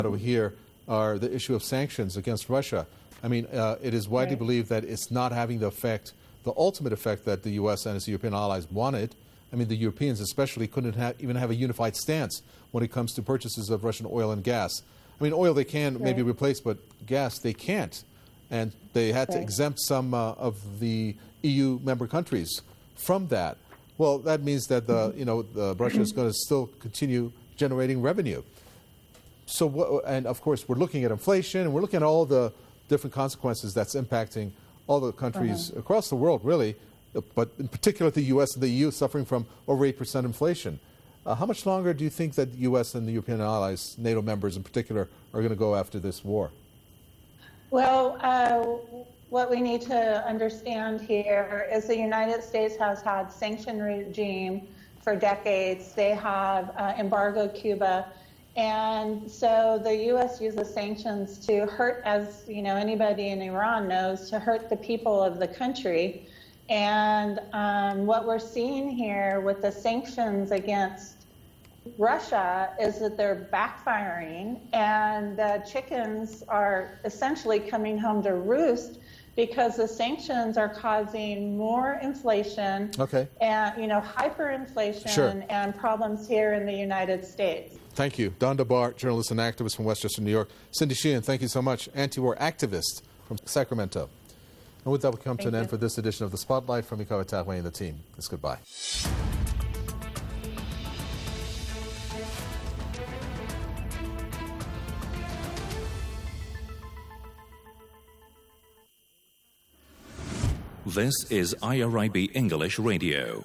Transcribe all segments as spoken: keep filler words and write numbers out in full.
over here are the issue of sanctions against Russia. I mean, uh, it is widely right. believed that it's not having the effect, the ultimate effect that the U S and its European allies wanted. I mean, the Europeans especially couldn't ha- even have a unified stance when it comes to purchases of Russian oil and gas. I mean, oil they can right. maybe replace, but gas they can't. And they had right. to exempt some uh, of the E U member countries from that. Well, that means that the, Mm-hmm. you know, the Russia is going to still continue generating revenue. So, what, and of course, we're looking at inflation, and we're looking at all the different consequences that's impacting all the countries uh-huh. across the world, really, but in particular the U S and the E U suffering from over eight percent inflation. Uh, how much longer do you think that the U S and the European allies, NATO members in particular, are going to go after this war? Well, uh, what we need to understand here is the United States has had sanction regime for decades. They have uh, embargoed Cuba. And so the U S uses sanctions to hurt, as you know, anybody in Iran knows, to hurt the people of the country. And um, what we're seeing here with the sanctions against Russia is that they're backfiring, and the chickens are essentially coming home to roost because the sanctions are causing more inflation, okay. and you know, hyperinflation sure. and problems here in the United States. Thank you. Don DeBar, journalist and activist from Westchester, New York. Cindy Sheehan, thank you so much. Anti-war activist from Sacramento. And with that, we come Thank to an you. end for this edition of The Spotlight. From Mikawa Tagway and the team, it's goodbye. This is I R I B English Radio.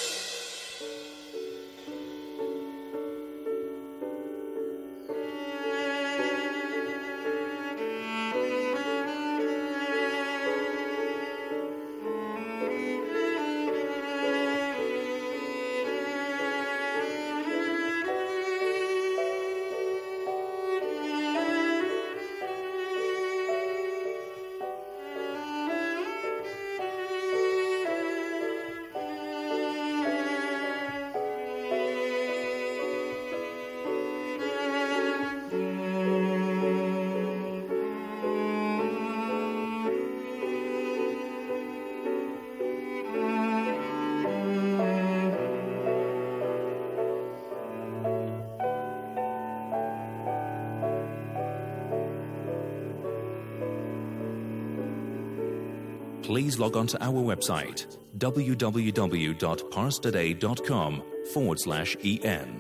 Please log on to our website, www.parstoday.com forward slash en.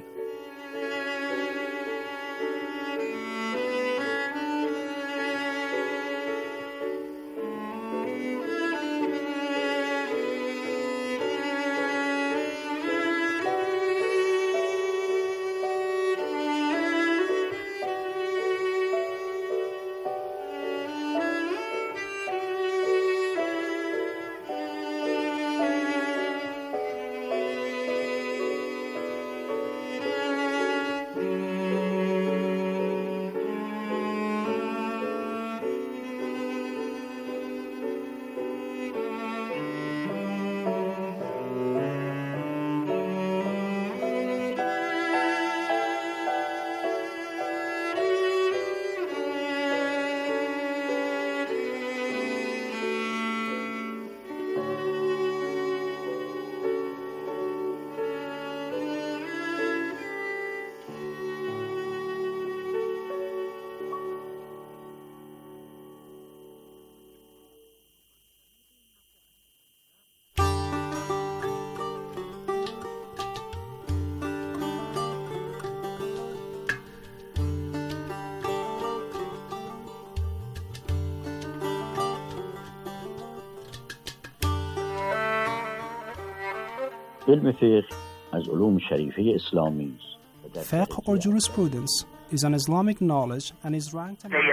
علم فقه از علوم شریفه اسلامی است. Fiqh or jurisprudence is an Islamic knowledge and is ranked among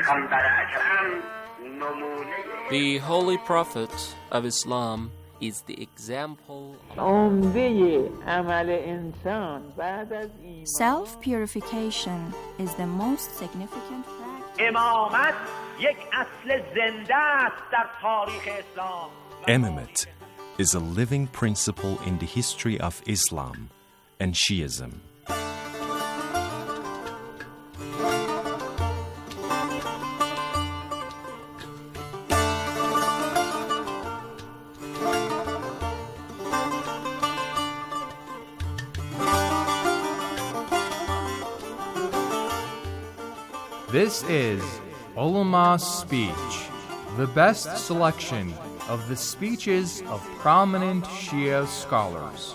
The Holy Prophet of Islam is the example Self-purification is the most significant practice. Imamate is a living principle in the history of Islam and Shiism. This is Ulama's Speech, the best selection of the speeches of prominent Shia scholars.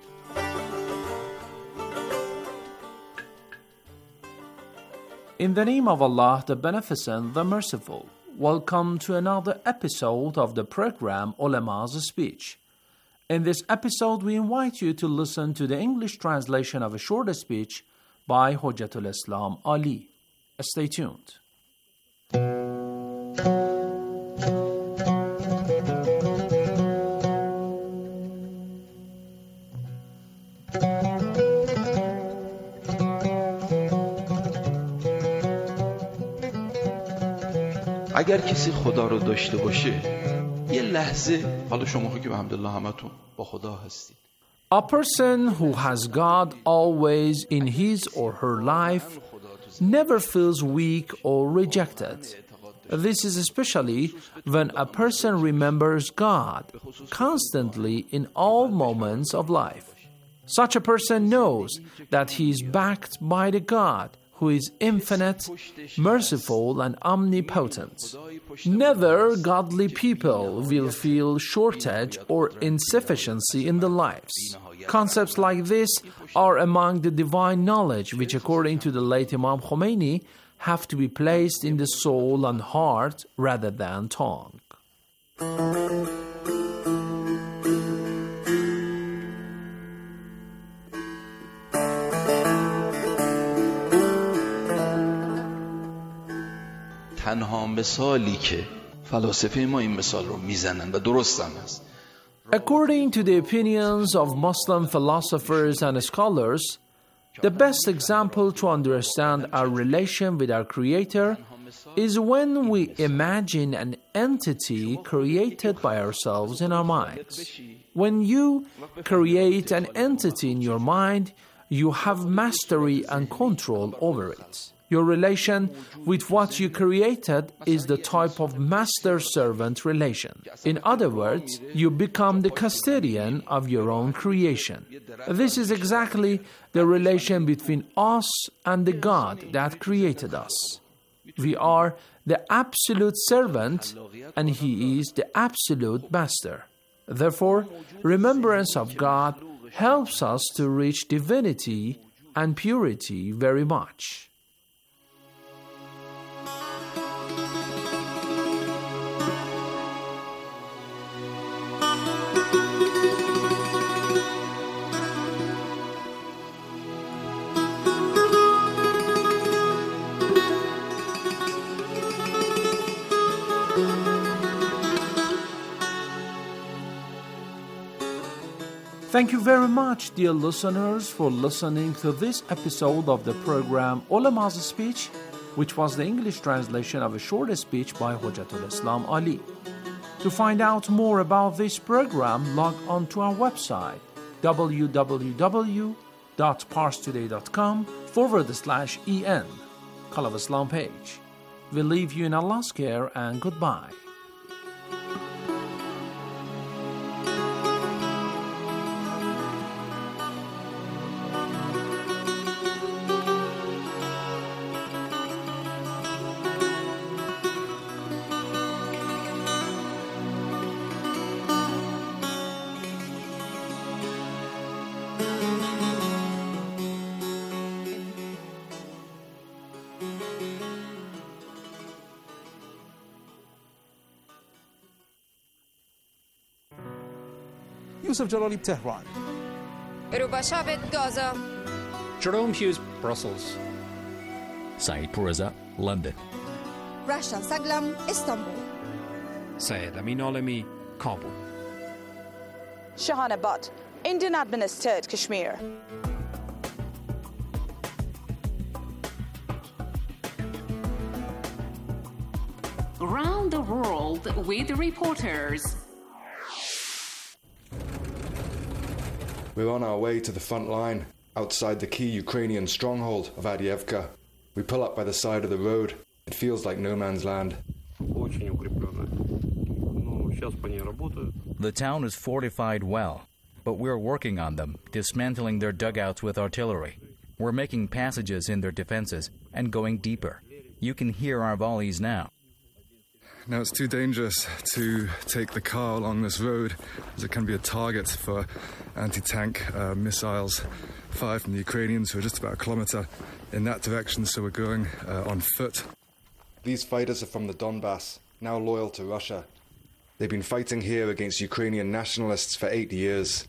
In the name of Allah, the Beneficent, the Merciful, welcome to another episode of the program Ulama's Speech. In this episode, we invite you to listen to the English translation of a short speech by Hujjatul Islam Ali. Stay tuned. اگر کسی خدا رو داشته باشه یه لحظه حالا شما که الحمدلله همتون با خدا هستید. A person who has God always in his or her life never feels weak or rejected. This is especially when a person remembers God constantly in all moments of life. Such a person knows that he is backed by the God who is infinite, merciful, and omnipotent. Never godly people will feel shortage or insufficiency in their lives. Concepts like this are among the divine knowledge which, according to the late Imam Khomeini, have to be placed in the soul and heart rather than tongue. تنها مثالی که فلاسفه ما این مثال رو میزنن و درست هم هست. According to the opinions of Muslim philosophers and scholars, the best example to understand our relation with our Creator is when we imagine an entity created by ourselves in our minds. When you create an entity in your mind, you have mastery and control over it. Your relation with what you created is the type of master-servant relation. In other words, you become the custodian of your own creation. This is exactly the relation between us and the God that created us. We are the absolute servant and He is the absolute master. Therefore, remembrance of God helps us to reach divinity and purity very much. Thank you very much, dear listeners, for listening to this episode of the program Ulama's Speech, which was the English translation of a short speech by Hujjatul Islam Ali. To find out more about this program, log on to our website, www.parstoday.com forward slash en, Call of Islam page. We leave you in Allah's care and goodbye. Yusuf Jalali, Tehran. Rubashavet, Gaza. Jerome Hughes, Brussels. Saeed Pourreza, London. Rasha Saglam, Istanbul. Syed Amin Alami, Kabul. Shahana Butt, Indian administered Kashmir. Around the world with reporters. We're on our way to the front line, outside the key Ukrainian stronghold of Avdiivka. We pull up by the side of the road. It feels like no man's land. The town is fortified well, but we're working on them, dismantling their dugouts with artillery. We're making passages in their defenses and going deeper. You can hear our volleys now. Now, it's too dangerous to take the car along this road, as it can be a target for anti-tank uh, missiles fired from the Ukrainians, who are just about a kilometre in that direction, so we're going uh, on foot. These fighters are from the Donbass, now loyal to Russia. They've been fighting here against Ukrainian nationalists for eight years.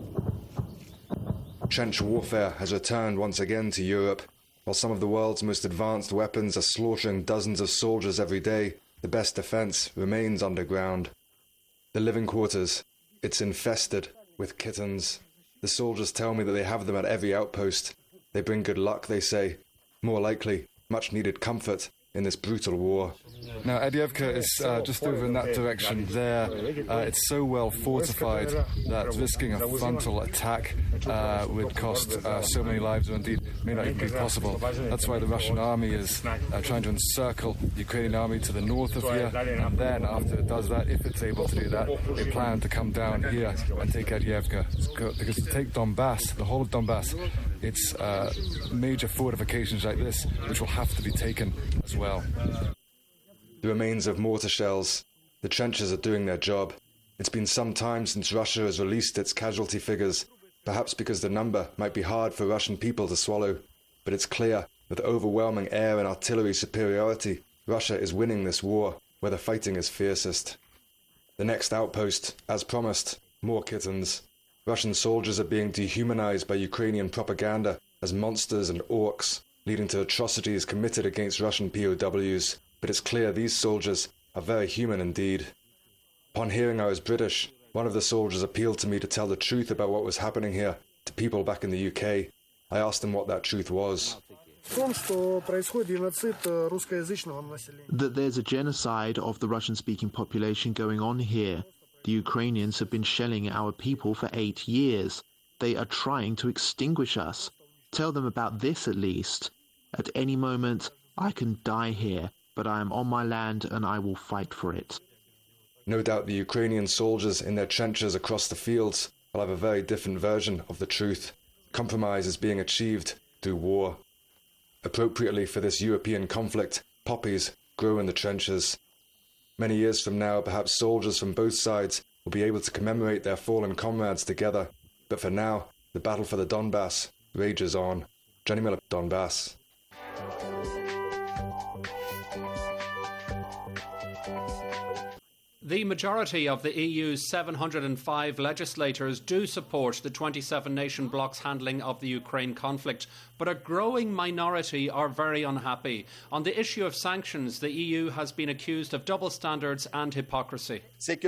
Trench warfare has returned once again to Europe. While some of the world's most advanced weapons are slaughtering dozens of soldiers every day, the best defence remains underground. The living quarters, it's infested with kittens. The soldiers tell me that they have them at every outpost. They bring good luck, they say. More likely, much needed comfort in this brutal war. Now, Avdiivka is uh, just over in that direction there. Uh, it's so well fortified that risking a frontal attack uh, would cost uh, so many lives, or indeed may not even be possible. That's why the Russian army is uh, trying to encircle the Ukrainian army to the north of here, and then after it does that, if it's able to do that, they plan to come down here and take Avdiivka. Because to take Donbass, the whole of Donbass, it's uh, major fortifications like this which will have to be taken as well. The remains of mortar shells. The trenches are doing their job. It's been some time since Russia has released its casualty figures, perhaps because the number might be hard for Russian people to swallow. But it's clear, with overwhelming air and artillery superiority, Russia is winning this war, where the fighting is fiercest. The next outpost, as promised, more kittens. Russian soldiers are being dehumanized by Ukrainian propaganda as monsters and orcs, leading to atrocities committed against Russian P O Ws. But it's clear these soldiers are very human indeed. Upon hearing I was British, one of the soldiers appealed to me to tell the truth about what was happening here to people back in the U K. I asked him what that truth was. That there's a genocide of the Russian-speaking population going on here. The Ukrainians have been shelling our people for eight years. They are trying to extinguish us. Tell them about this at least. At any moment, I can die here, but I am on my land and I will fight for it. No doubt the Ukrainian soldiers in their trenches across the fields will have a very different version of the truth. Compromise is being achieved through war. Appropriately for this European conflict, poppies grow in the trenches. Many years from now, perhaps soldiers from both sides will be able to commemorate their fallen comrades together. But for now, the battle for the Donbass rages on. Johnny Miller, Donbass. The majority of the E U's seven hundred five legislators do support the twenty-seven nation bloc's handling of the Ukraine conflict, but a growing minority are very unhappy. On the issue of sanctions, the E U has been accused of double standards and hypocrisy.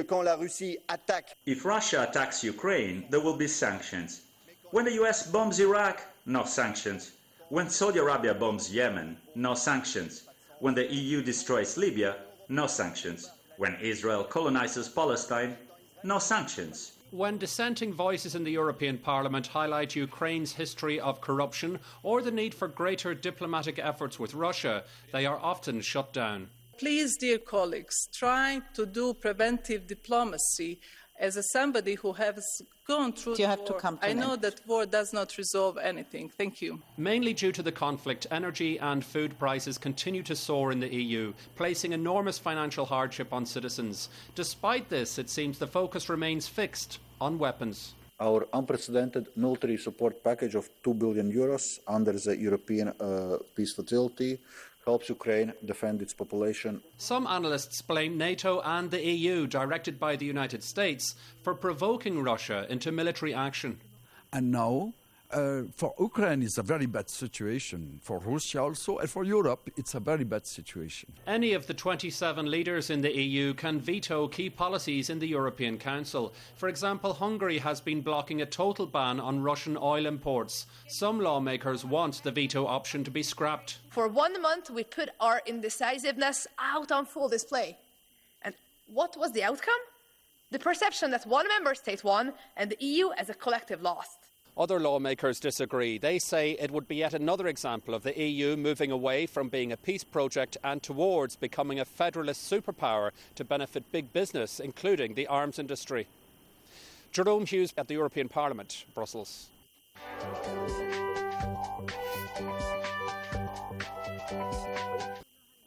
If Russia attacks Ukraine, there will be sanctions. When the U S bombs Iraq, no sanctions. When Saudi Arabia bombs Yemen, no sanctions. When the E U destroys Libya, no sanctions. When Israel colonizes Palestine, no sanctions. When dissenting voices in the European Parliament highlight Ukraine's history of corruption or the need for greater diplomatic efforts with Russia, they are often shut down. Please, dear colleagues, try to do preventive diplomacy. As a somebody who has gone through you the have war, to come to I an know end. that war does not resolve anything. Thank you. Mainly due to the conflict, energy and food prices continue to soar in the E U, placing enormous financial hardship on citizens. Despite this, it seems the focus remains fixed on weapons. Our unprecedented military support package of two billion euros under the European uh, Peace Facility helps Ukraine defend its population. Some analysts blame NATO and the E U, directed by the United States, for provoking Russia into military action. And now, uh, for Ukraine, it's a very bad situation. For Russia also, and for Europe, it's a very bad situation. Any of the twenty-seven leaders in the E U can veto key policies in the European Council. For example, Hungary has been blocking a total ban on Russian oil imports. Some lawmakers want the veto option to be scrapped. For one month, we put our indecisiveness out on full display. And what was the outcome? The perception that one member state won and the E U as a collective lost. Other lawmakers disagree. They say it would be yet another example of the E U moving away from being a peace project and towards becoming a federalist superpower to benefit big business, including the arms industry. Jerome Hughes at the European Parliament, Brussels.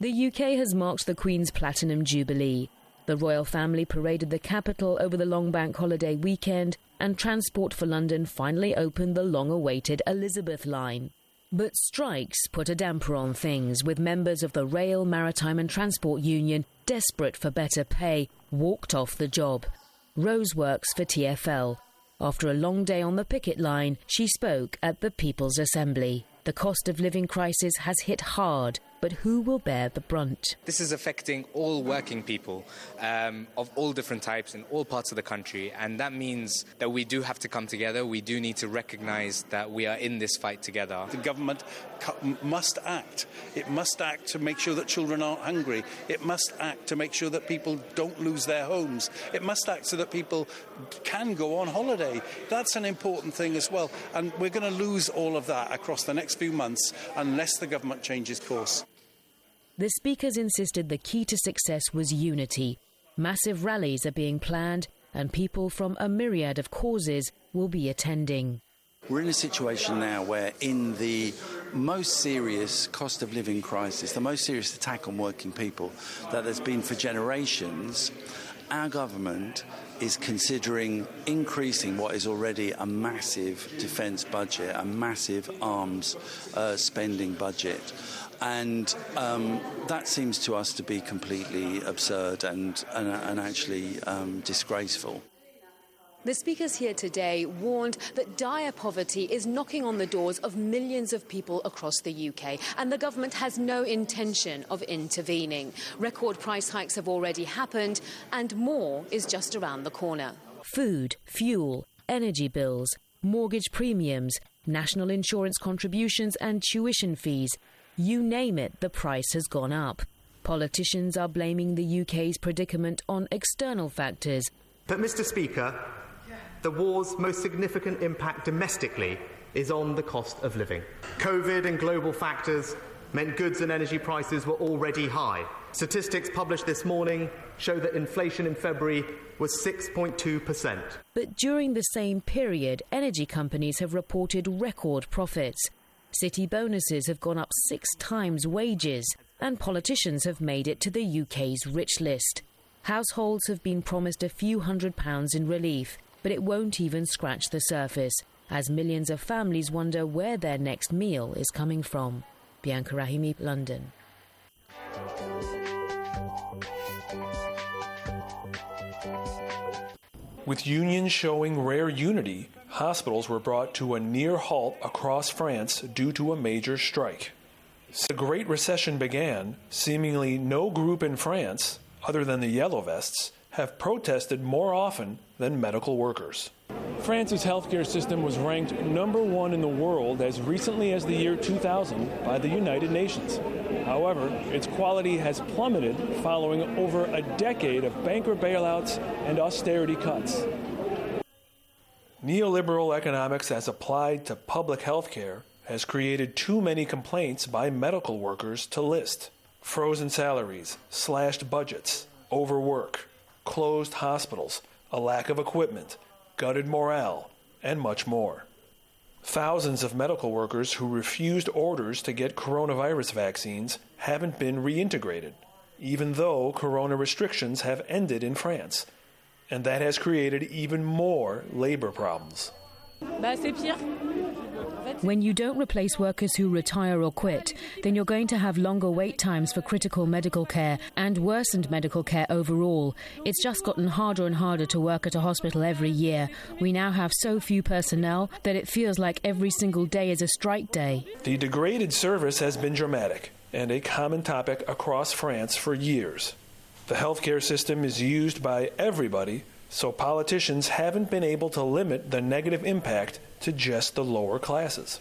The U K has marked the Queen's Platinum Jubilee. The royal family paraded the capital over the long bank holiday weekend, and Transport for London finally opened the long-awaited Elizabeth line. But strikes put a damper on things, with members of the Rail, Maritime and Transport Union, desperate for better pay, walked off the job. Rose works for T F L. After a long day on the picket line, she spoke at the People's Assembly. The cost of living crisis has hit hard, but who will bear the brunt? This is affecting all working people um, of all different types in all parts of the country, and that means that we do have to come together. We do need to recognise that we are in this fight together. The government must act. It must act to make sure that children aren't hungry. It must act to make sure that people don't lose their homes. It must act so that people can go on holiday. That's an important thing as well, and we're going to lose all of that across the next few months unless the government changes course. The speakers insisted the key to success was unity. Massive rallies are being planned, and people from a myriad of causes will be attending. We're in a situation now where in the most serious cost of living crisis, the most serious attack on working people that there's been for generations, our government is considering increasing what is already a massive defence budget, a massive arms uh, spending budget. And um, that seems to us to be completely absurd and, and, and actually um, disgraceful. The speakers here today warned that dire poverty is knocking on the doors of millions of people across the U K, and the government has no intention of intervening. Record price hikes have already happened, and more is just around the corner. Food, fuel, energy bills, mortgage premiums, national insurance contributions and tuition fees. You name it, the price has gone up. Politicians are blaming the U K's predicament on external factors. But, Mr Speaker, the war's most significant impact domestically is on the cost of living. COVID and global factors meant goods and energy prices were already high. Statistics published this morning show that inflation in February was six point two percent. But during the same period, energy companies have reported record profits. City bonuses have gone up six times wages, and politicians have made it to the U K's rich list. Households have been promised a few hundred pounds in relief, but it won't even scratch the surface, as millions of families wonder where their next meal is coming from. Bianca Rahimi, London. With unions showing rare unity, hospitals were brought to a near halt across France due to a major strike. Since the Great Recession began, seemingly no group in France, other than the Yellow Vests, have protested more often than medical workers. France's healthcare system was ranked number one in the world as recently as the year two thousand by the United Nations. However, its quality has plummeted following over a decade of banker bailouts and austerity cuts. Neoliberal economics as applied to public health care has created too many complaints by medical workers to list. Frozen salaries, slashed budgets, overwork, closed hospitals, a lack of equipment, gutted morale, and much more. Thousands of medical workers who refused orders to get coronavirus vaccines haven't been reintegrated, even though corona restrictions have ended in France. And that has created even more labor problems. When you don't replace workers who retire or quit, then you're going to have longer wait times for critical medical care and worsened medical care overall. It's just gotten harder and harder to work at a hospital every year. We now have so few personnel that it feels like every single day is a strike day. The degraded service has been dramatic and a common topic across France for years. The healthcare system is used by everybody, so politicians haven't been able to limit the negative impact to just the lower classes.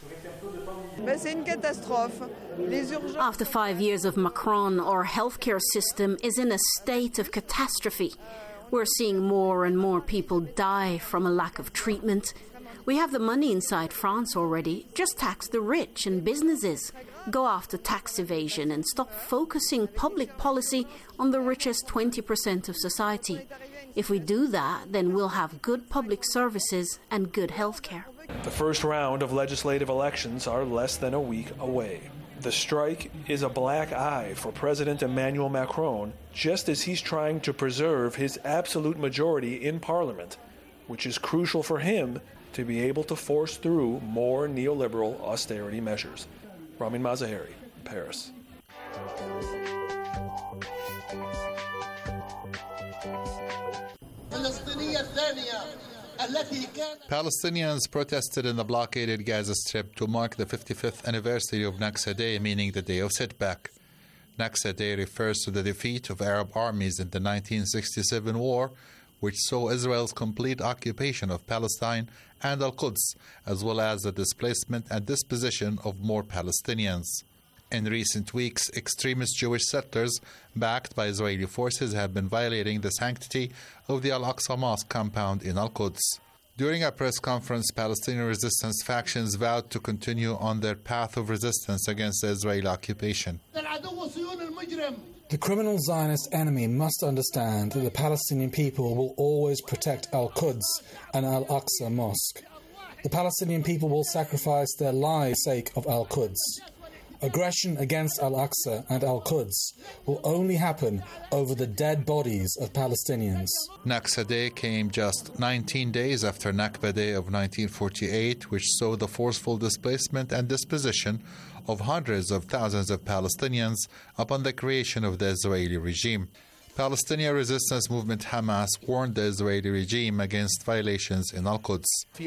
After five years of Macron, our healthcare system is in a state of catastrophe. We're seeing more and more people die from a lack of treatment. We have the money inside France already. Just tax the rich and businesses. Go after tax evasion and stop focusing public policy on the richest twenty percent of society. If we do that, then we'll have good public services and good health care. The first round of legislative elections are less than a week away. The strike is a black eye for President Emmanuel Macron, just as he's trying to preserve his absolute majority in Parliament, which is crucial for him to be able to force through more neoliberal austerity measures. Ramin Mazaheri, Paris. Palestinians protested in the blockaded Gaza Strip to mark the fifty-fifth anniversary of Nakba Day, meaning the day of setback. Nakba Day refers to the defeat of Arab armies in the nineteen sixty-seven war, which saw Israel's complete occupation of Palestine and Al-Quds, as well as the displacement and dispossession of more Palestinians. In recent weeks, extremist Jewish settlers, backed by Israeli forces, have been violating the sanctity of the Al-Aqsa Mosque compound in Al-Quds. During a press conference, Palestinian resistance factions vowed to continue on their path of resistance against the Israeli occupation. The criminal Zionist enemy must understand that the Palestinian people will always protect Al-Quds and Al-Aqsa Mosque. The Palestinian people will sacrifice their lives for the sake of Al-Quds. Aggression against Al-Aqsa and Al-Quds will only happen over the dead bodies of Palestinians. Nakba Day came just nineteen days after Nakba Day of nineteen forty-eight, which saw the forceful displacement and dispossession of hundreds of thousands of Palestinians upon the creation of the Israeli regime. Palestinian resistance movement Hamas warned the Israeli regime against violations in Al-Quds.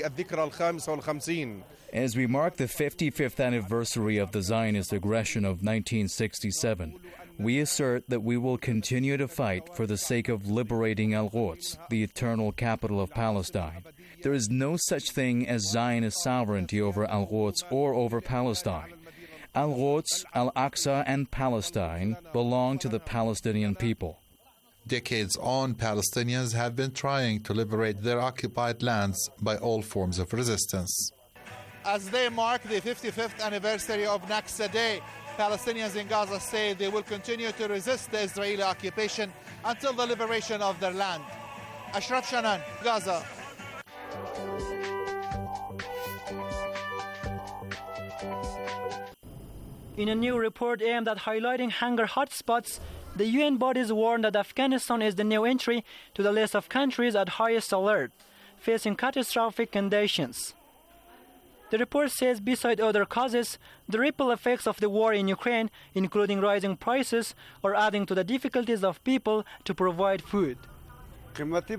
As we mark the fifty-fifth anniversary of the Zionist aggression of nineteen sixty-seven, we assert that we will continue to fight for the sake of liberating Al-Quds, the eternal capital of Palestine. There is no such thing as Zionist sovereignty over Al-Quds or over Palestine. Al-Quds, Al-Aqsa, and Palestine belong to the Palestinian people. Decades on, Palestinians have been trying to liberate their occupied lands by all forms of resistance. As they mark the fifty-fifth anniversary of Nakba Day, Palestinians in Gaza say they will continue to resist the Israeli occupation until the liberation of their land. Ashraf Shanan, Gaza. In a new report aimed at highlighting hunger hotspots, the U N bodies warn that Afghanistan is the new entry to the list of countries at highest alert, facing catastrophic conditions. The report says, beside other causes, the ripple effects of the war in Ukraine, including rising prices, are adding to the difficulties of people to provide food. Today,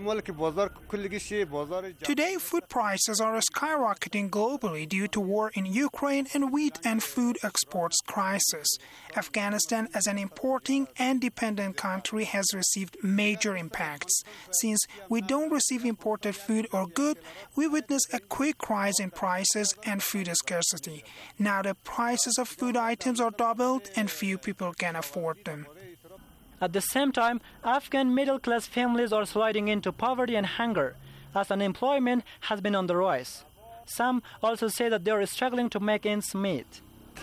food prices are skyrocketing globally due to war in Ukraine and wheat and food exports crisis. Afghanistan, as an importing and dependent country, has received major impacts. Since we don't receive imported food or good, we witness a quick rise in prices and food scarcity. Now the prices of food items are doubled and few people can afford them. At the same time, Afghan middle-class families are sliding into poverty and hunger, as unemployment has been on the rise. Some also say that they are struggling to make ends meet.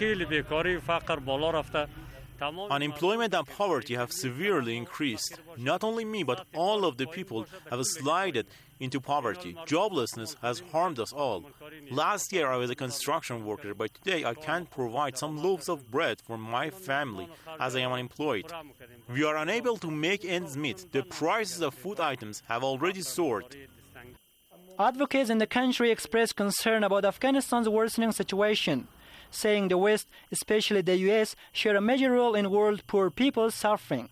Unemployment and poverty have severely increased. Not only me, but all of the people have slided into poverty. Joblessness has harmed us all. Last year I was a construction worker, but today I can't provide some loaves of bread for my family as I am unemployed. We are unable to make ends meet. The prices of food items have already soared. Advocates in the country expressed concern about Afghanistan's worsening situation, saying the West, especially the U S, share a major role in world poor people's suffering.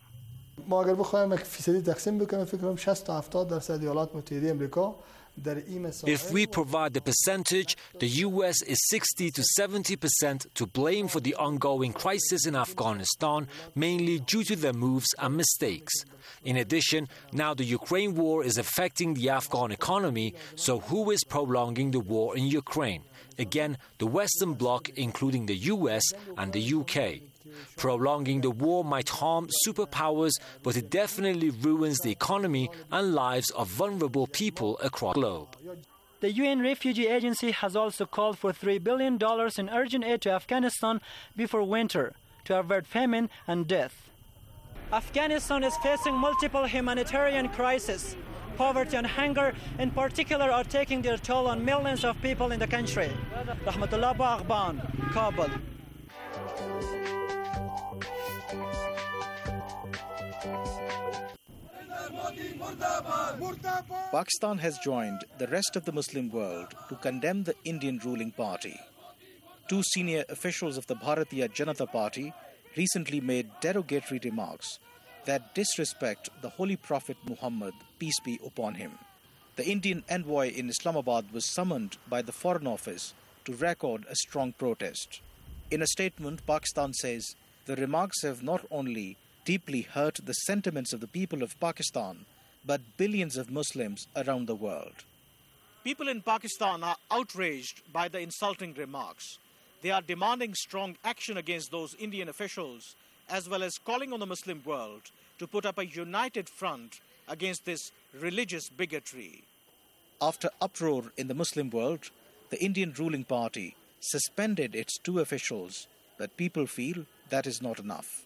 If we provide the percentage, the U S is sixty to seventy percent to blame for the ongoing crisis in Afghanistan, mainly due to their moves and mistakes. In addition, now the Ukraine war is affecting the Afghan economy, so who is prolonging the war in Ukraine? Again, the Western Bloc, including the U S and the U K. Prolonging the war might harm superpowers, but it definitely ruins the economy and lives of vulnerable people across the globe. The U N Refugee Agency has also called for three billion dollars in urgent aid to Afghanistan before winter to avert famine and death. Afghanistan is facing multiple humanitarian crises. Poverty and hunger, in particular, are taking their toll on millions of people in the country. Rahmatullah Ba'aghban, Kabul. Pakistan has joined the rest of the Muslim world to condemn the Indian ruling party. Two senior officials of the Bharatiya Janata Party recently made derogatory remarks that disrespect the Holy Prophet Muhammad, peace be upon him. The Indian envoy in Islamabad was summoned by the Foreign Office to record a strong protest. In a statement, Pakistan says the remarks have not only deeply hurt the sentiments of the people of Pakistan, but billions of Muslims around the world. People in Pakistan are outraged by the insulting remarks. They are demanding strong action against those Indian officials, as well as calling on the Muslim world to put up a united front against this religious bigotry. After uproar in the Muslim world, the Indian ruling party suspended its two officials, but people feel that is not enough.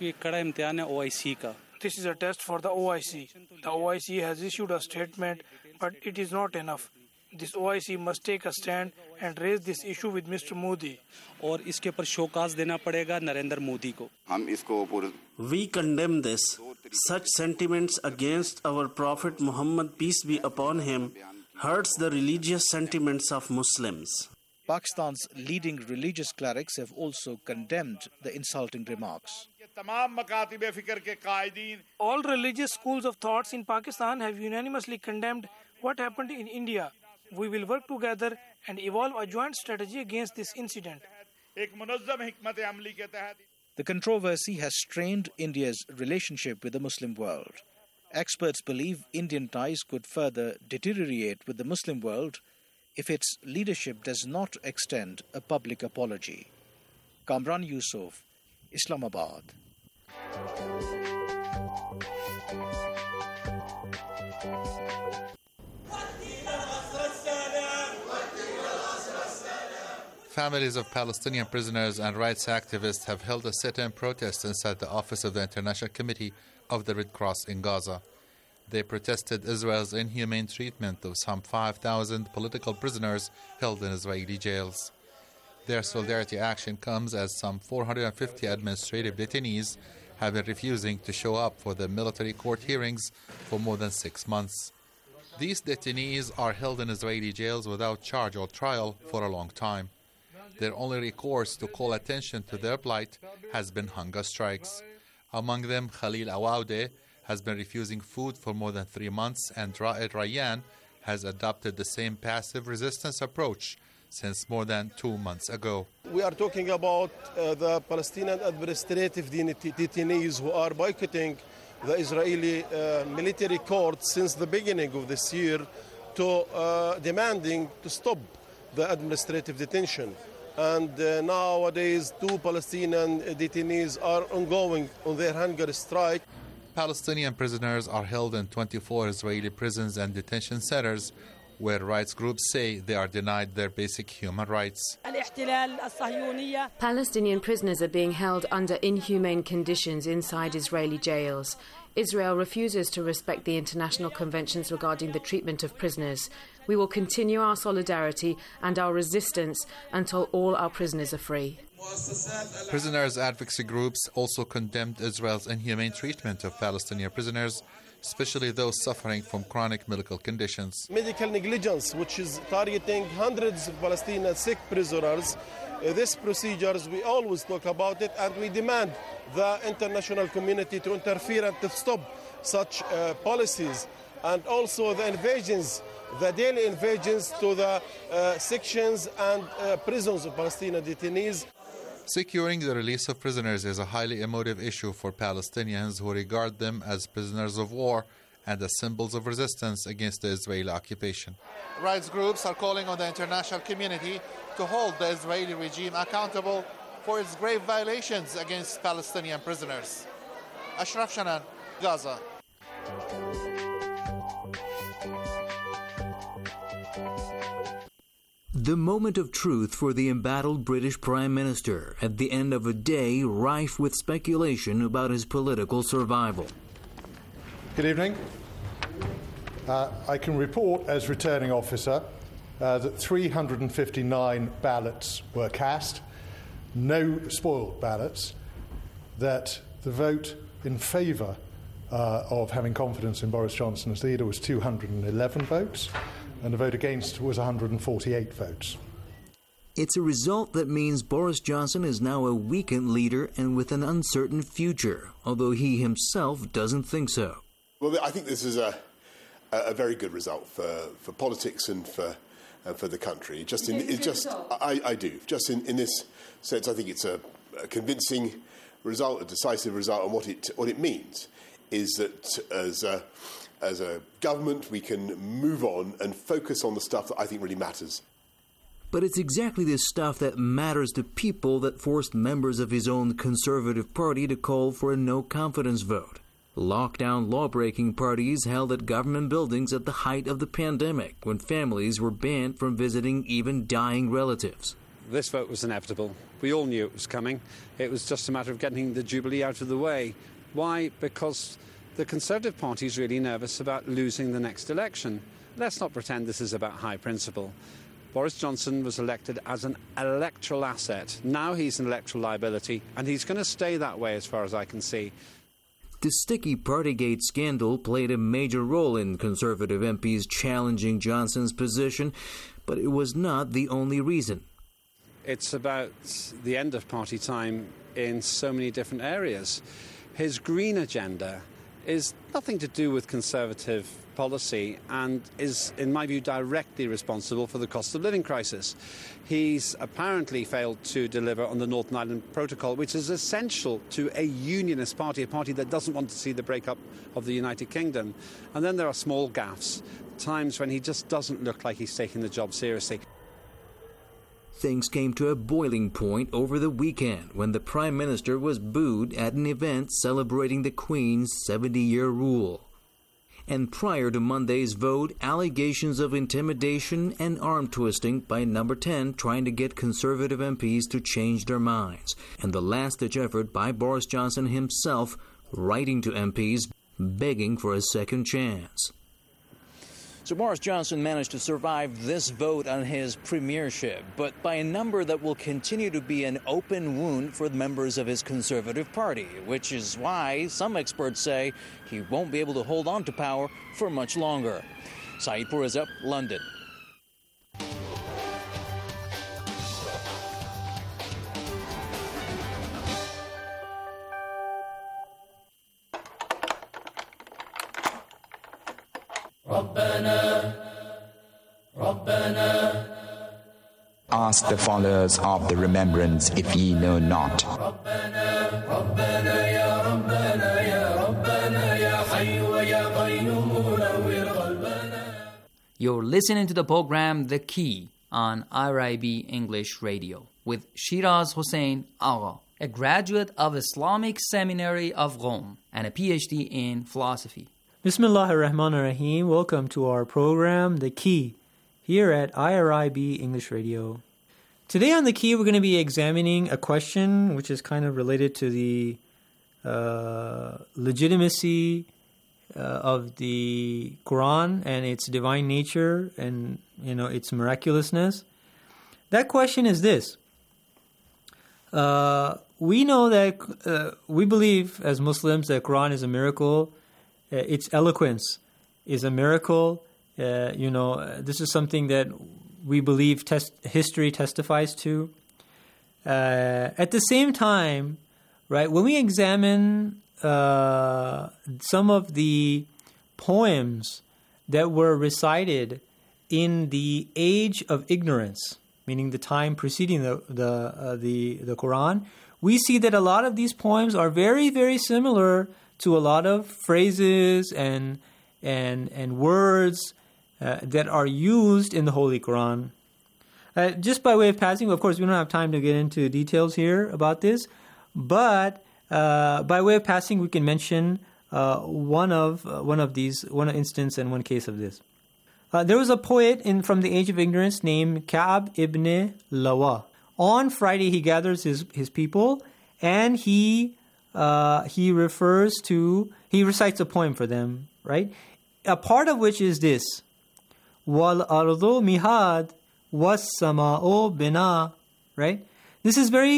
This is a test for the O I C. The O I C has issued a statement, but it is not enough. This O I C must take a stand and raise this issue with Mister Modi. और इसके ऊपर show cause देना पड़ेगा नरेंद्र मोदी को. हम इसको पूरे We condemn this. Such sentiments against our Prophet Muhammad, peace be upon him, hurts the religious sentiments of Muslims. Pakistan's leading religious clerics have also condemned the insulting remarks. All religious schools of thoughts in Pakistan have unanimously condemned what happened in India. We will work together and evolve a joint strategy against this incident. The controversy has strained India's relationship with the Muslim world. Experts believe Indian ties could further deteriorate with the Muslim world if its leadership does not extend a public apology. Kamran Yusuf, Islamabad. Families of Palestinian prisoners and rights activists have held a sit-in protest inside the office of the International Committee of the Red Cross in Gaza. They protested Israel's inhumane treatment of some five thousand political prisoners held in Israeli jails. Their solidarity action comes as some four hundred fifty administrative detainees have been refusing to show up for the military court hearings for more than six months. These detainees are held in Israeli jails without charge or trial for a long time. Their only recourse to call attention to their plight has been hunger strikes. Among them, Khalil Awaude has been refusing food for more than three months, and Ra'ed Rayyan has adopted the same passive resistance approach since more than two months ago. We are talking about uh, the Palestinian administrative detainees who are boycotting the Israeli uh, military court since the beginning of this year to uh, demanding to stop the administrative detention. And uh, nowadays, two Palestinian detainees are ongoing on their hunger strike. Palestinian prisoners are held in twenty-four Israeli prisons and detention centers where rights groups say they are denied their basic human rights. Palestinian prisoners are being held under inhumane conditions inside Israeli jails. Israel refuses to respect the international conventions regarding the treatment of prisoners. We will continue our solidarity and our resistance until all our prisoners are free. Prisoners' advocacy groups also condemned Israel's inhumane treatment of Palestinian prisoners, especially those suffering from chronic medical conditions. Medical negligence, which is targeting hundreds of Palestinian sick prisoners. Uh, these procedures, we always talk about it, and we demand the international community to interfere and to stop such uh, policies. And also the invasions, the daily invasions to the uh, sections and uh, prisons of Palestinian detainees. Securing the release of prisoners is a highly emotive issue for Palestinians who regard them as prisoners of war and as symbols of resistance against the Israeli occupation. Rights groups are calling on the international community to hold the Israeli regime accountable for its grave violations against Palestinian prisoners. Ashraf Shanan, Gaza. The moment of truth for the embattled British Prime Minister at the end of a day rife with speculation about his political survival. Good evening. Uh, I can report as returning officer uh, that three hundred fifty-nine ballots were cast. no spoiled ballots, that the vote in favour uh, of having confidence in Boris Johnson as leader was two hundred eleven votes, and the vote against was one hundred forty-eight votes. It's a result that means Boris Johnson is now a weakened leader and with an uncertain future, although he himself doesn't think so. Well, I think this is a, a very good result for, for politics and for uh, for the country. Just in, it just, I, I do. Just in, in this sense, I think it's a, a convincing result, a decisive result, and what it what it means is that as a, as a government we can move on and focus on the stuff that I think really matters. But it's exactly this stuff that matters to people that forced members of his own Conservative Party to call for a no-confidence vote. Lockdown law-breaking parties held at government buildings at the height of the pandemic, when families were banned from visiting even dying relatives. This vote was inevitable. We all knew it was coming. It was just a matter of getting the Jubilee out of the way. Why? Because the Conservative Party is really nervous about losing the next election. Let's not pretend this is about high principle. Boris Johnson was elected as an electoral asset. Now he's an electoral liability, and he's going to stay that way as far as I can see. The sticky Partygate scandal played a major role in Conservative M Ps challenging Johnson's position, but it was not the only reason. It's about the end of party time in so many different areas. His green agenda is nothing to do with Conservative policy and is, in my view, directly responsible for the cost of living crisis. He's apparently failed to deliver on the Northern Ireland Protocol, which is essential to a unionist party, a party that doesn't want to see the breakup of the United Kingdom. And then there are small gaffes, times when he just doesn't look like he's taking the job seriously. Things came to a boiling point over the weekend when the Prime Minister was booed at an event celebrating the Queen's seventy-year rule. And prior to Monday's vote, allegations of intimidation and arm-twisting by Number ten trying to get Conservative M Ps to change their minds, and the last-ditch effort by Boris Johnson himself writing to M Ps begging for a second chance. So Boris Johnson managed to survive this vote on his premiership, but by a number that will continue to be an open wound for the members of his Conservative Party, which is why some experts say he won't be able to hold on to power for much longer. Saeed Pourreza, London. Ask the followers of the remembrance if ye know not. You're listening to the program The Key on I R I B English Radio with Shiraz Hossein Agha, a graduate of Islamic Seminary of Rome and a P H D in philosophy. Bismillahir Rahmanir Rahim. Welcome to our program, The Key, here at I R I B English Radio. Today on The Key, we're going to be examining a question which is kind of related to the uh, legitimacy uh, of the Quran and its divine nature and, you know, its miraculousness. That question is this. Uh, we know that, uh, we believe as Muslims that Quran is a miracle. Uh, its eloquence is a miracle. Uh, you know, uh, this is something that we believe test- history testifies to. Uh, at the same time, right, when we examine uh, some of the poems that were recited in the age of ignorance, meaning the time preceding the the uh, the, the Quran, we see that a lot of these poems are very, very similar to a lot of phrases and and and words uh, that are used in the Holy Quran. Uh, just by way of passing, of course, we don't have time to get into details here about this, but uh, by way of passing, we can mention uh, one of uh, one of these, one instance and one case of this. Uh, there was a poet in from the age of ignorance named Ka'ab ibn Lawa. On Friday, he gathers his his people and he. Uh, he refers to, he recites a poem for them, right? A part of which is this. Wal ardu mihad was sama'u bina, right? This is very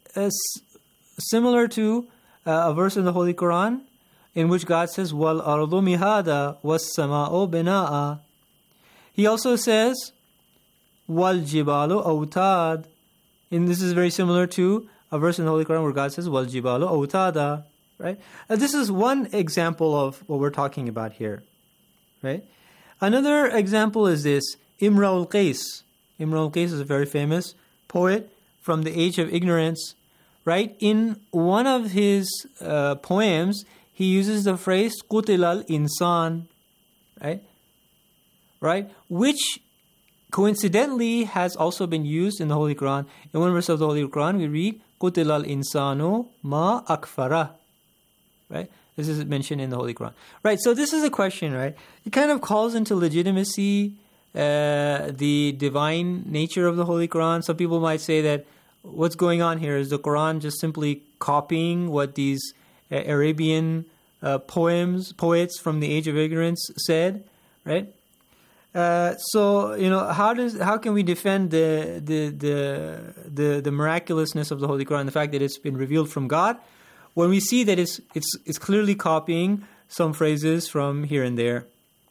uh, s- similar to uh, a verse in the Holy Quran in which God says, "Wal ardu mihada was sama'u bina'a." He also says, "Wal jibalu awtad." And this is very similar to a verse in the Holy Quran where God says, "Wal jibalu awtada." Right? Uh, this is one example of what we're talking about here. Right? Another example is this: Imrul Qais. Imrul Qais is a very famous poet from the age of ignorance. Right? In one of his uh, poems, he uses the phrase "Qutil al-insan," right? Right? Which coincidentally has also been used in the Holy Quran. In one verse of the Holy Quran, we read "Qutil al-insanu ma akfara." Right? This is mentioned in the Holy Quran. Right? So this is a question, right? It kind of calls into legitimacy uh, the divine nature of the Holy Quran. Some people might say that what's going on here is the Quran just simply copying what these uh, Arabian uh, poems, poets from the age of ignorance said, right? Uh, so you know, how does how can we defend the the the the the miraculousness of the Holy Quran, the fact that it's been revealed from God, when we see that it's it's it's clearly copying some phrases from here and there,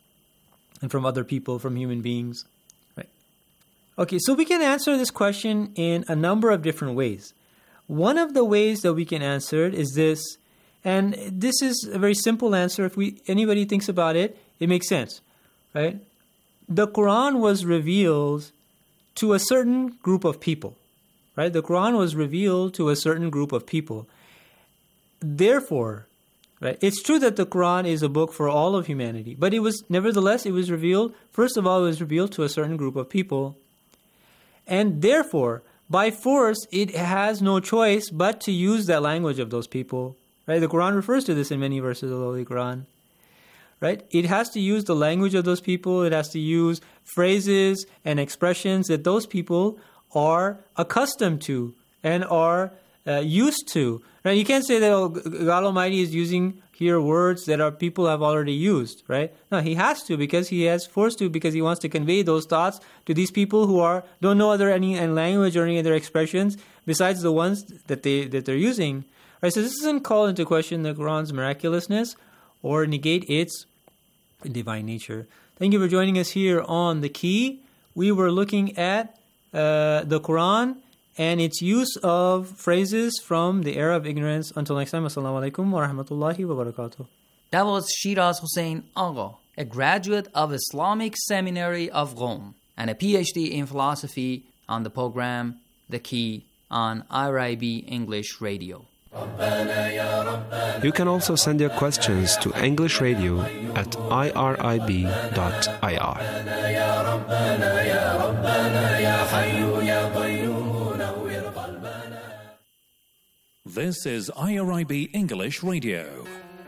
and from other people, from human beings, right? Okay, so we can answer this question in a number of different ways. One of the ways that we can answer it is this, and this is a very simple answer. If we anybody thinks about it, it makes sense, right? The Quran was revealed to a certain group of people, right? The Quran was revealed to a certain group of people. Therefore, right, it's true that the Quran is a book for all of humanity, but it was, nevertheless, it was revealed, first of all, it was revealed to a certain group of people. And therefore, by force, it has no choice but to use that language of those people, right? The Quran refers to this in many verses of the Holy Quran. Right? It has to use the language of those people. It has to use phrases and expressions that those people are accustomed to and are uh, used to. Right? You can't say that oh, God Almighty is using here words that our people have already used. Right? No, He has to because He has forced to because He wants to convey those thoughts to these people who are don't know other any, any language or any other expressions besides the ones that they that they're using. Right? So this doesn't call into question the Quran's miraculousness or negate its divine nature. Thank you for joining us here on The Key. We were looking at uh, the Quran and its use of phrases from the era of ignorance. Until next time, assalamu alaikum wa rahmatullahi wa barakatuh. That was Shiraz Hussain Agha, a graduate of Islamic Seminary of Rome and a P H D in philosophy, on the program The Key on I R I B English Radio. You can also send your questions to English Radio at I R I B dot I R. This is I R I B English Radio.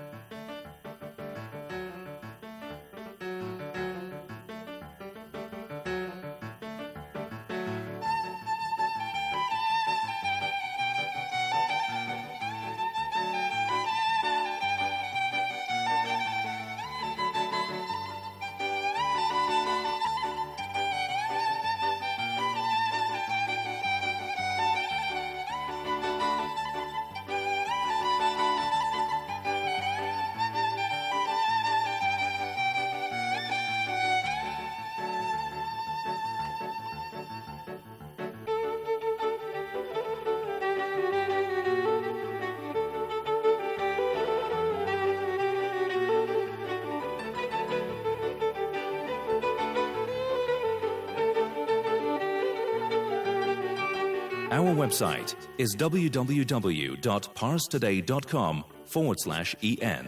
Our website is w w w dot pars today dot com forward slash en.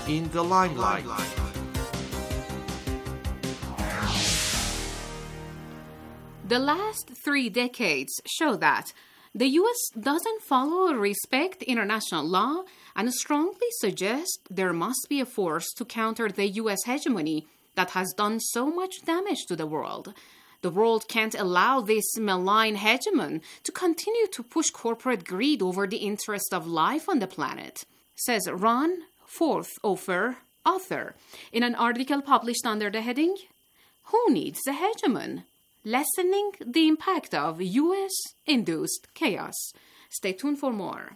in the limelight. The last three decades show that the U S doesn't follow or respect international law and strongly suggest there must be a force to counter the U S hegemony that has done so much damage to the world. The world can't allow this malign hegemon to continue to push corporate greed over the interest of life on the planet, says Ron Forthofer, author, in an article published under the heading, Who Needs a Hegemon? Lessening the Impact of U S-Induced Chaos. Stay tuned for more.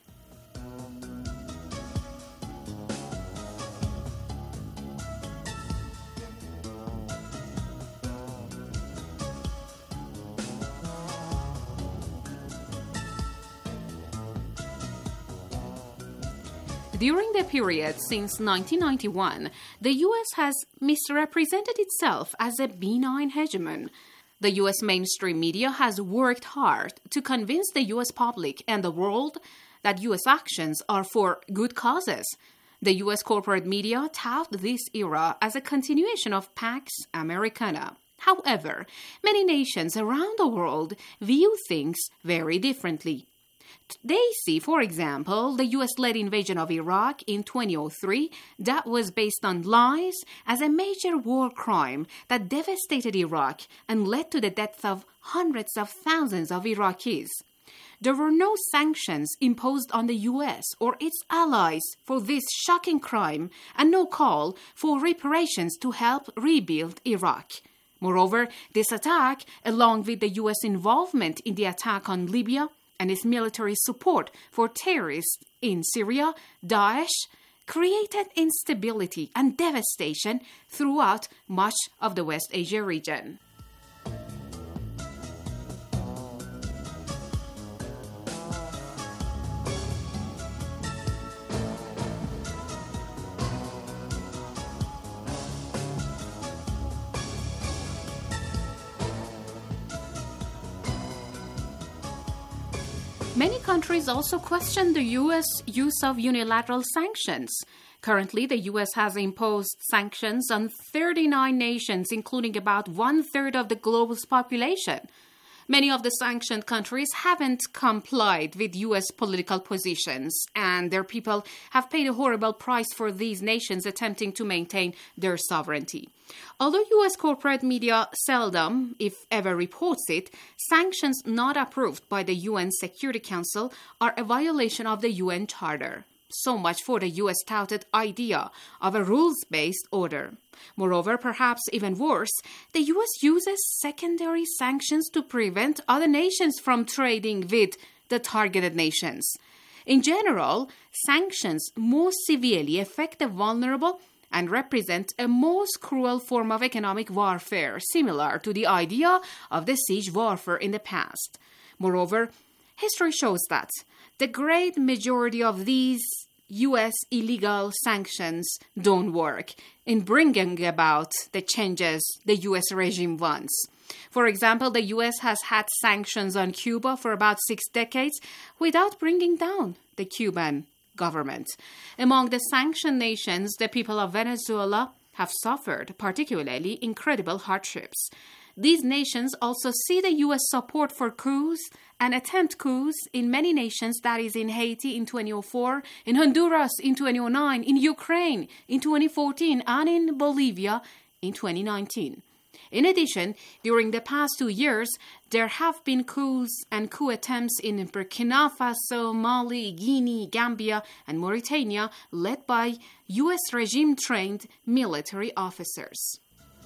During the period since nineteen ninety-one, the U S has misrepresented itself as a benign hegemon. The U S mainstream media has worked hard to convince the U S public and the world that U S actions are for good causes. The U S corporate media tout this era as a continuation of Pax Americana. However, many nations around the world view things very differently. They see, for example, the U S-led invasion of Iraq in two thousand three that was based on lies as a major war crime that devastated Iraq and led to the death of hundreds of thousands of Iraqis. There were no sanctions imposed on the U S or its allies for this shocking crime and no call for reparations to help rebuild Iraq. Moreover, this attack, along with the U S involvement in the attack on Libya, and its military support for terrorists in Syria, Daesh, created instability and devastation throughout much of the West Asia region. Many countries also question the U S use of unilateral sanctions. Currently, the U S has imposed sanctions on thirty-nine nations, including about one-third of the global's population. Many of the sanctioned countries haven't complied with U S political positions, and their people have paid a horrible price for these nations attempting to maintain their sovereignty. Although U S corporate media seldom, if ever, reports it, sanctions not approved by the U N Security Council are a violation of the U N Charter. So much for the U S touted idea of a rules-based order. Moreover, perhaps even worse, the U S uses secondary sanctions to prevent other nations from trading with the targeted nations. In general, sanctions most severely affect the vulnerable and represent a most cruel form of economic warfare, similar to the idea of the siege warfare in the past. Moreover, history shows that the great majority of these U S illegal sanctions don't work in bringing about the changes the U S regime wants. For example, the U S has had sanctions on Cuba for about six decades without bringing down the Cuban government. Among the sanctioned nations, the people of Venezuela have suffered particularly incredible hardships. These nations also see the U S support for coups and attempt coups in many nations, that is in Haiti in two thousand four, in Honduras in two thousand nine, in Ukraine in twenty fourteen, and in Bolivia in twenty nineteen. In addition, during the past two years, there have been coups and coup attempts in Burkina Faso, Mali, Guinea, Gambia, and Mauritania, led by U S regime-trained military officers.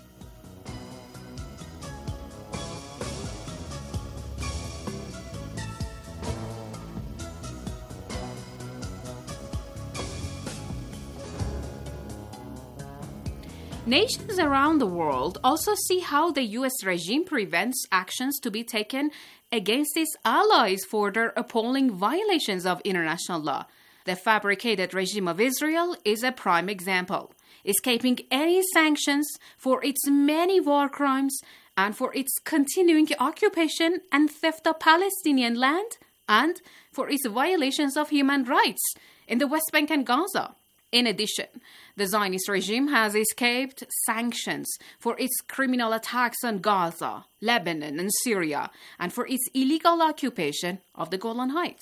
Nations around the world also see how the U S regime prevents actions to be taken against its allies for their appalling violations of international law. The fabricated regime of Israel is a prime example, escaping any sanctions for its many war crimes and for its continuing occupation and theft of Palestinian land and for its violations of human rights in the West Bank and Gaza. In addition, the Zionist regime has escaped sanctions for its criminal attacks on Gaza, Lebanon, and Syria, and for its illegal occupation of the Golan Heights.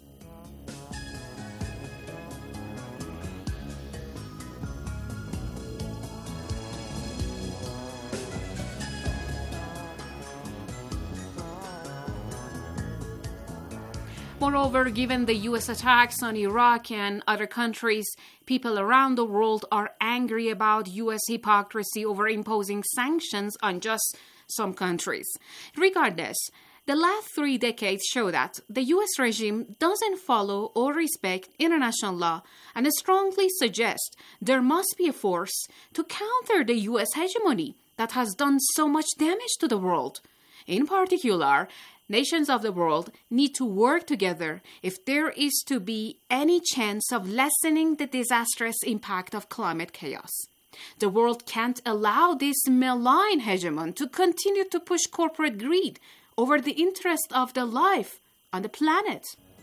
Moreover, given the U S attacks on Iraq and other countries, people around the world are angry about U S hypocrisy over imposing sanctions on just some countries. Regardless, the last three decades show that the U S regime doesn't follow or respect international law and strongly suggest there must be a force to counter the U S hegemony that has done so much damage to the world. In particular, nations of the world need to work together if there is to be any chance of lessening the disastrous impact of climate chaos. The world can't allow this malign hegemon to continue to push corporate greed over the interest of the life on the planet.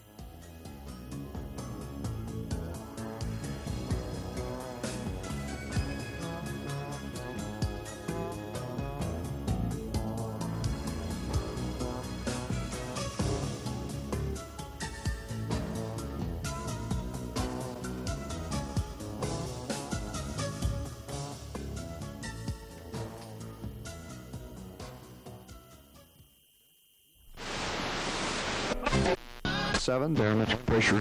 Seven, barometric pressure.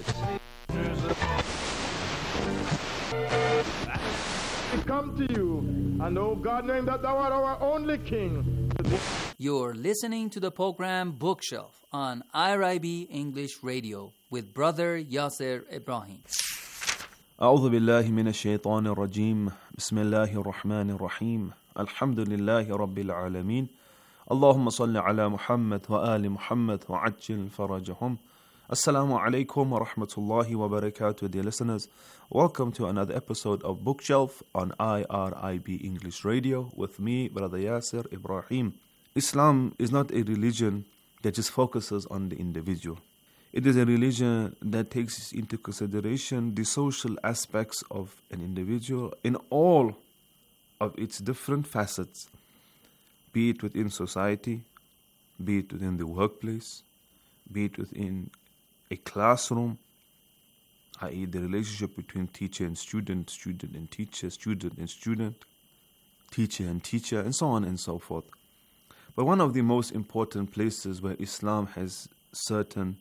I come to you, and oh God, knowing that thou art our only King. You're listening to the program Bookshelf on I R I B English Radio with Brother Yasser Ibrahim. أعوذ بالله من الشيطان الرجيم بسم الله الرحمن الرحيم الحمد لله رب العالمين اللهم صل على محمد وآل محمد وعجل فرجهم. Assalamu alaikum wa rahmatullahi wa barakatuh, dear listeners. Welcome to another episode of Bookshelf on I R I B English Radio with me, Brother Yasser Ibrahim. Islam is not a religion that just focuses on the individual. It is a religion that takes into consideration the social aspects of an individual in all of its different facets, be it within society, be it within the workplace, be it within a classroom, that is the relationship between teacher and student, student and teacher, student and student, teacher and teacher, and so on and so forth. But one of the most important places where Islam has certain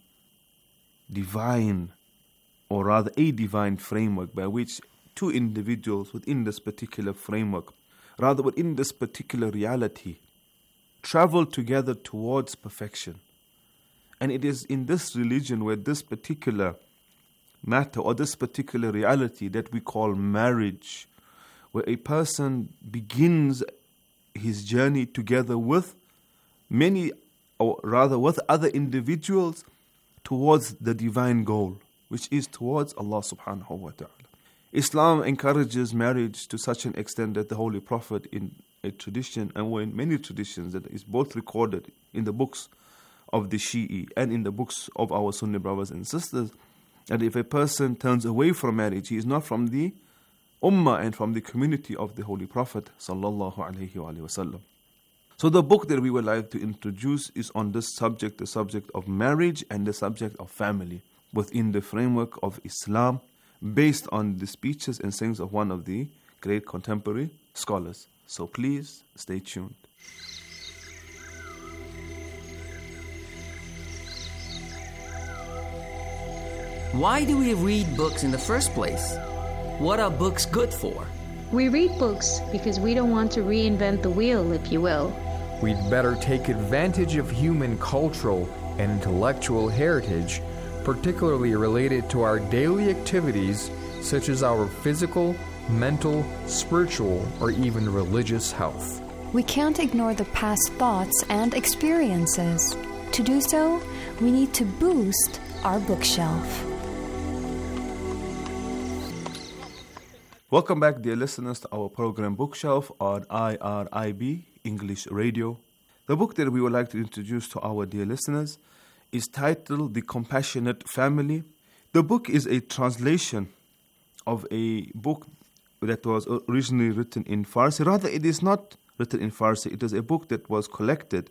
divine, or rather a divine framework by which two individuals within this particular framework, rather within this particular reality, travel together towards perfection. And it is in this religion where this particular matter or this particular reality that we call marriage, where a person begins his journey together with many, or rather with other individuals towards the divine goal, which is towards Allah subhanahu wa ta'ala. Islam encourages marriage to such an extent that the Holy Prophet in a tradition, and in many traditions that is both recorded in the books of the Shi'i and in the books of our Sunni brothers and sisters, that if a person turns away from marriage, he is not from the ummah and from the community of the Holy Prophet sallallahu alaihi wasallam. So the book that we would like to introduce is on this subject, the subject of marriage and the subject of family, within the framework of Islam, based on the speeches and sayings of one of the great contemporary scholars. So please stay tuned. Why do we read books in the first place? What are books good for? We read books because we don't want to reinvent the wheel, if you will. We'd better take advantage of human cultural and intellectual heritage, particularly related to our daily activities, such as our physical, mental, spiritual, or even religious health. We can't ignore the past thoughts and experiences. To do so, we need to boost our bookshelf. Welcome back, dear listeners, to our program Bookshelf on I R I B English Radio. The book that we would like to introduce to our dear listeners is titled The Compassionate Family. The book is a translation of a book that was originally written in Farsi. Rather, it is not written in Farsi. It is a book that was collected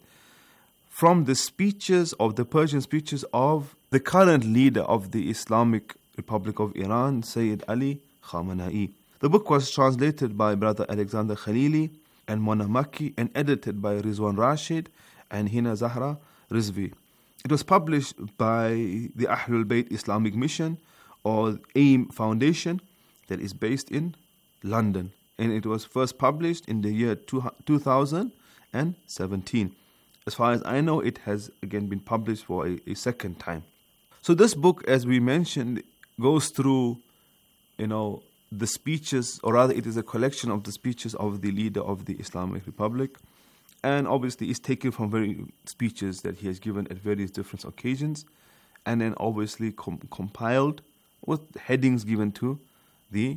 from the speeches of the Persian speeches of the current leader of the Islamic Republic of Iran, Sayyid Ali Khamenei. The book was translated by Brother Alexander Khalili and Mona Makki and edited by Rizwan Rashid and Hina Zahra Rizvi. It was published by the Ahlul Bayt Islamic Mission or AIM Foundation that is based in London. And it was first published in the year two thousand seventeen. As far as I know, it has again been published for a, a second time. So this book, as we mentioned, goes through, you know, the speeches, or rather it is a collection of the speeches of the leader of the Islamic Republic. And obviously it's taken from very speeches that he has given at various different occasions, and then obviously com- compiled with headings given to the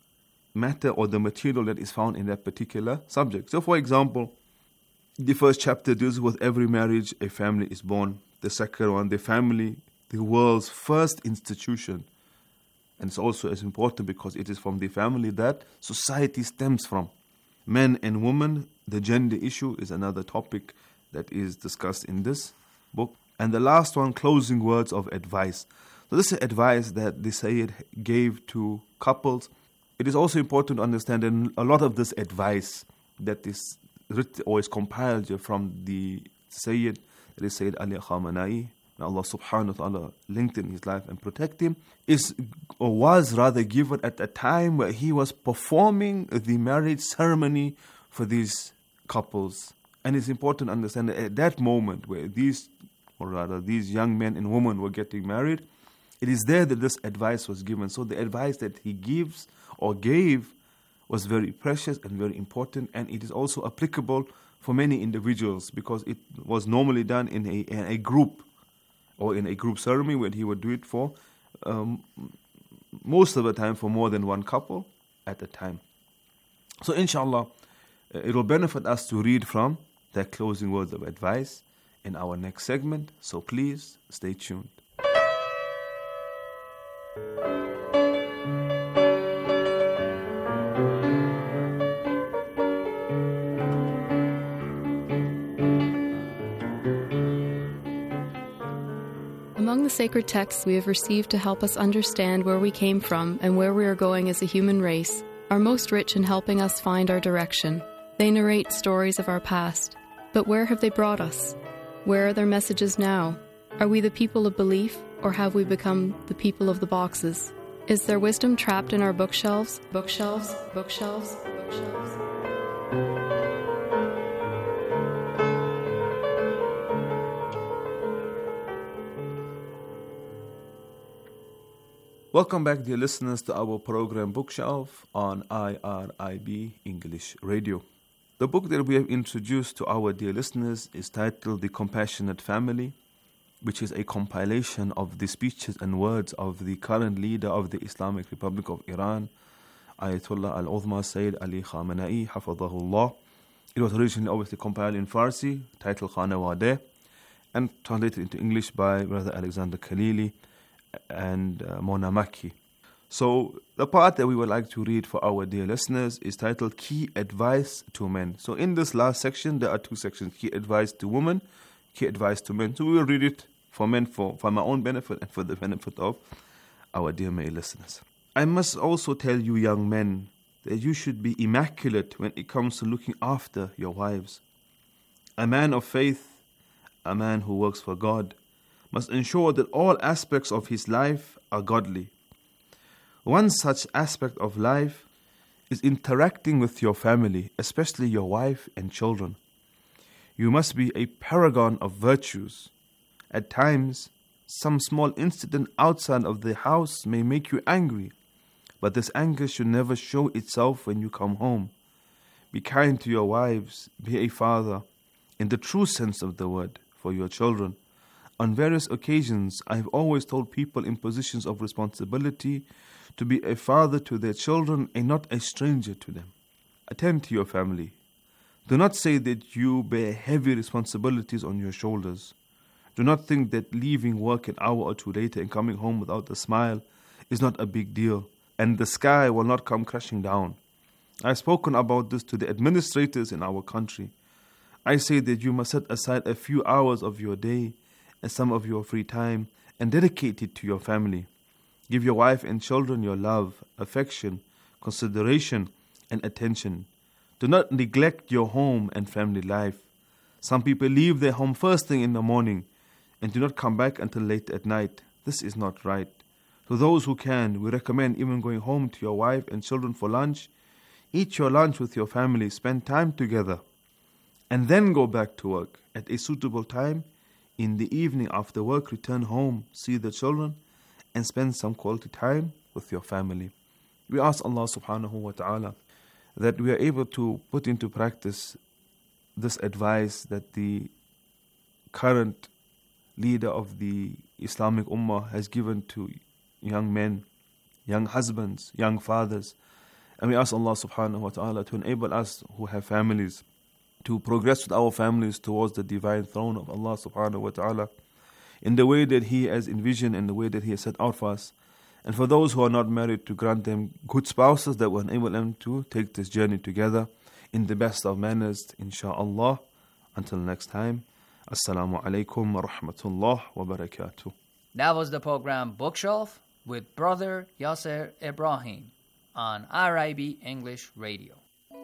matter or the material that is found in that particular subject. So for example, the first chapter deals with every marriage a family is born. The second one, the family, the world's first institution. And it's also as important because it is from the family that society stems from. Men and women, the gender issue is another topic that is discussed in this book. And the last one, closing words of advice. So this is advice that the Sayyid gave to couples. It is also important to understand that a lot of this advice that is written or is compiled from the Sayyid, that is Sayyid Ali Khamenei, may Allah subhanahu wa ta'ala lengthen his life and protect him, is or was rather given at a time where he was performing the marriage ceremony for these couples. And it's important to understand that at that moment where these, or rather these young men and women were getting married, it is there that this advice was given. So the advice that he gives or gave was very precious and very important, and it is also applicable for many individuals because it was normally done in a, in a group or in a group ceremony where he would do it for um, most of the time for more than one couple at a time. So inshallah, it will benefit us to read from their closing words of advice in our next segment. So please stay tuned. Among the sacred texts we have received to help us understand where we came from and where we are going as a human race are most rich in helping us find our direction. They narrate stories of our past. But where have they brought us? Where are their messages now? Are we the people of belief, or have we become the people of the boxes? Is there wisdom trapped in our bookshelves? Bookshelves? Bookshelves? Bookshelves? Welcome back, dear listeners, to our program Bookshelf on I R I B English Radio. The book that we have introduced to our dear listeners is titled The Compassionate Family, which is a compilation of the speeches and words of the current leader of the Islamic Republic of Iran, Ayatollah Al-Uzma Sayyid Ali Khamenei, Hafadhahullah. It was originally obviously compiled in Farsi, titled Khanewade, and translated into English by Brother Alexander Khalili and uh, Mona Makki. So the part that we would like to read for our dear listeners is titled Key Advice to Men. So in this last section, there are two sections, Key Advice to Women, Key Advice to Men. So we will read it for men for, for my own benefit and for the benefit of our dear male listeners. I must also tell you young men that you should be immaculate when it comes to looking after your wives. A man of faith, a man who works for God, must ensure that all aspects of his life are godly. One such aspect of life is interacting with your family, especially your wife and children. You must be a paragon of virtues. At times, some small incident outside of the house may make you angry, but this anger should never show itself when you come home. Be kind to your wives, be a father, in the true sense of the word, for your children. On various occasions, I have always told people in positions of responsibility to be a father to their children and not a stranger to them. Attend to your family. Do not say that you bear heavy responsibilities on your shoulders. Do not think that leaving work an hour or two later and coming home without a smile is not a big deal. and the sky will not come crashing down. I've spoken about this to the administrators in our country. I say that you must set aside a few hours of your day and some of your free time and dedicate it to your family. Give your wife and children your love, affection, consideration, and attention. Do not neglect your home and family life. Some people leave their home first thing in the morning and do not come back until late at night. This is not right. To those who can, we recommend even going home to your wife and children for lunch. Eat your lunch with your family, spend time together, and then go back to work. At a suitable time, in the evening after work, return home, see the children, and spend some quality time with your family. We ask Allah subhanahu wa ta'ala that we are able to put into practice this advice that the current leader of the Islamic Ummah has given to young men, young husbands, young fathers. And we ask Allah subhanahu wa ta'ala to enable us who have families to progress with our families towards the divine throne of Allah subhanahu wa ta'ala in the way that He has envisioned and the way that He has set out for us. And for those who are not married, to grant them good spouses that will enable them to take this journey together in the best of manners, insha'Allah. Until next time, Assalamu alaikum wa rahmatullah wa barakatuh. That was the program Bookshelf with Brother Yasser Ibrahim on R I B English Radio.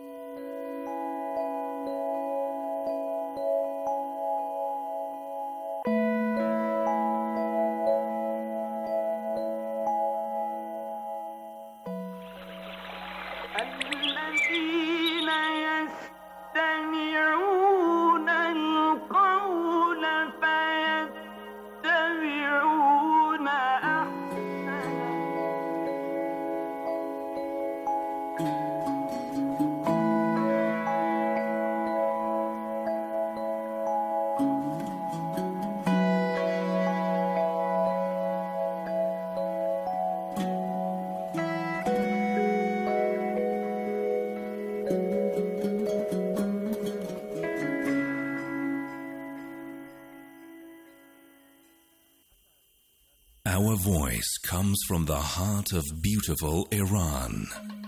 Our voice comes from the heart of beautiful Iran.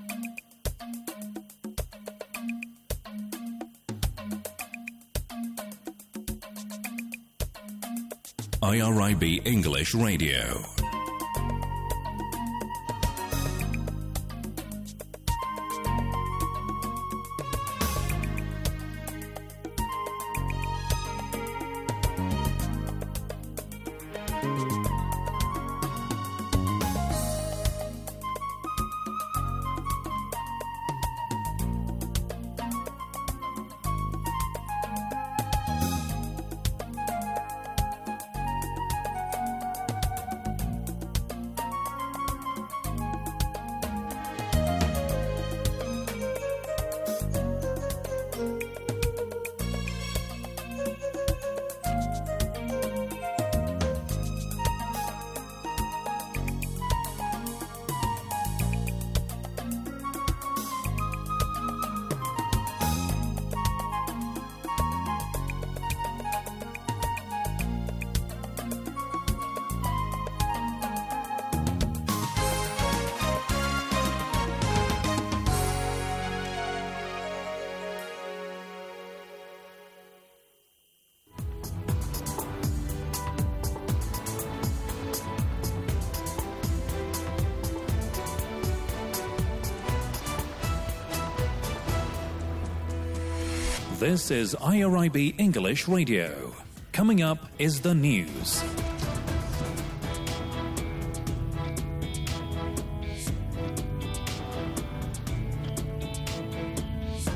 I R I B English Radio. This is I R I B English Radio. Coming up is the news.